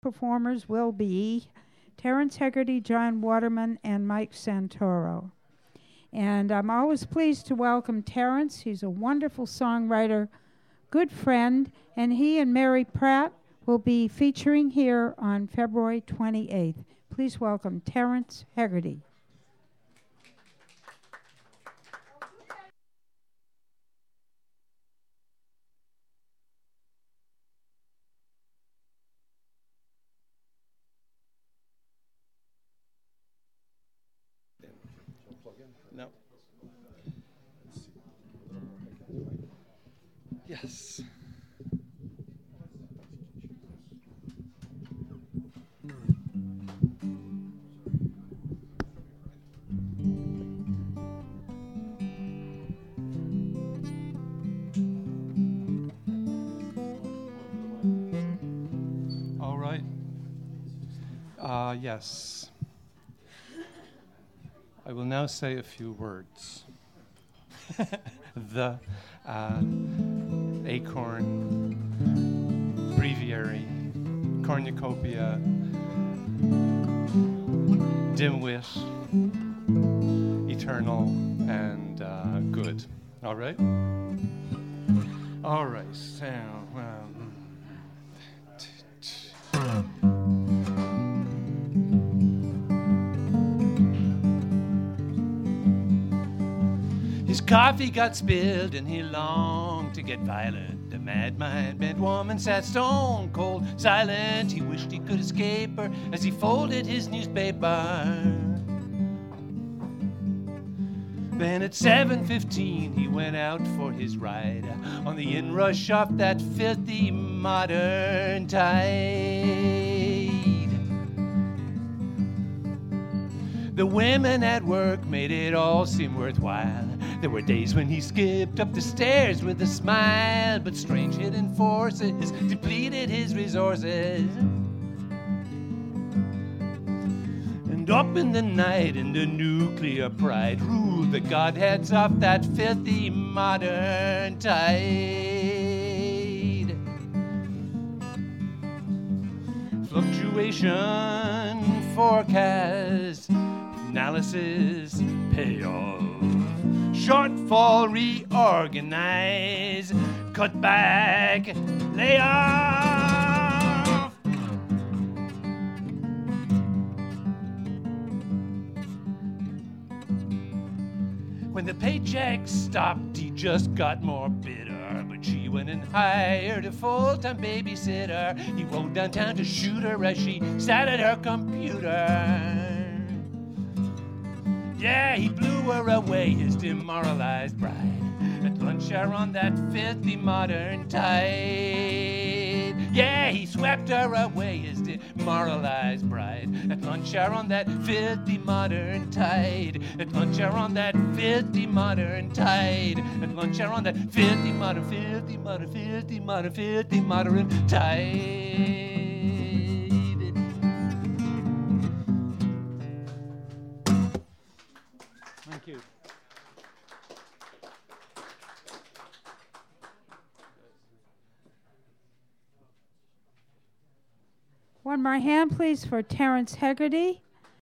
performers will be Terrence Hegarty, John Waterman, and Mike Santoro. And I'm always pleased to welcome Terrence. He's a wonderful songwriter, good friend, and he and Mary Pratt will be featuring here on February 28th. Please welcome Terrence Hegarty. No. Yes. All right. Yes. I will now say a few words. The acorn, breviary, cornucopia, dimwit, eternal, and good. All right? All right. So, his coffee got spilled and he longed to get violent. The mad mind bent woman sat stone cold silent. He wished he could escape her as he folded his newspaper. Then at 7:15 he went out for his ride on the inrush off that filthy modern tide. The women at work made it all seem worthwhile. There were days when he skipped up the stairs with a smile, but strange hidden forces depleted his resources. And up in the night, in the nuclear pride ruled the godheads of that filthy modern tide. Fluctuation, forecast, analysis, payoff. Shortfall, reorganize, cut back, lay off. When the paycheck stopped, he just got more bitter. But she went and hired a full-time babysitter. He rode downtown to shoot her as she sat at her computer. Yeah, he blew her away, his demoralized bride, at lunch hour on that filthy modern tide. Yeah, he swept her away, his demoralized bride, at lunch hour on that filthy modern tide. At lunch hour on that filthy modern tide. At lunch hour on that filthy modern tide. Thank you. One more hand, please, for Terrence Hegarty.